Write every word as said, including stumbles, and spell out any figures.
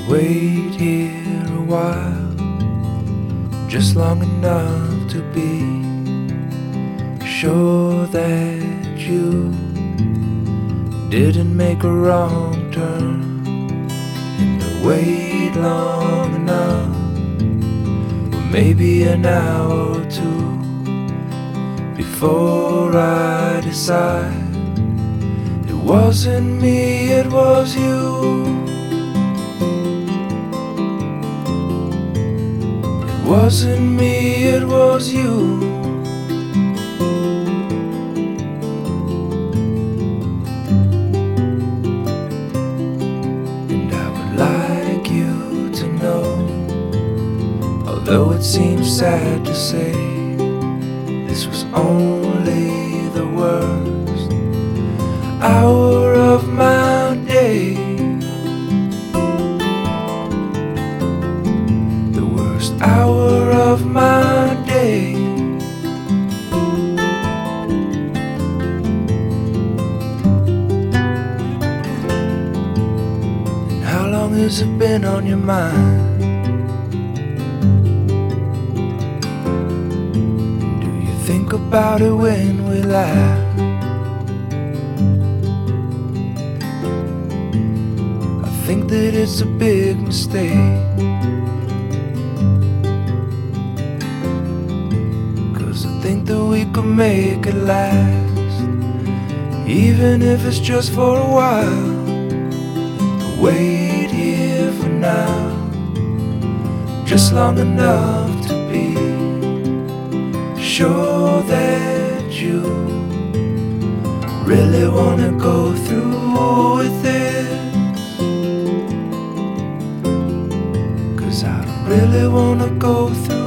wait here a while, just long enough to be sure that you didn't make a wrong turn, and to wait long enough, or maybe an hour or two, before I decide it wasn't me, it was you. It wasn't me, it was you. And I would like you to know, although it seems sad to say, this was only the worst hour of my day. The worst hour of my day. And how long has it been on your mind? Think about it when we laugh. I think that it's a big mistake, 'cause I think that we could make it last, even if it's just for a while. Wait here for now, just long enough to be sure that you really wanna go through with this, 'cause I really wanna go through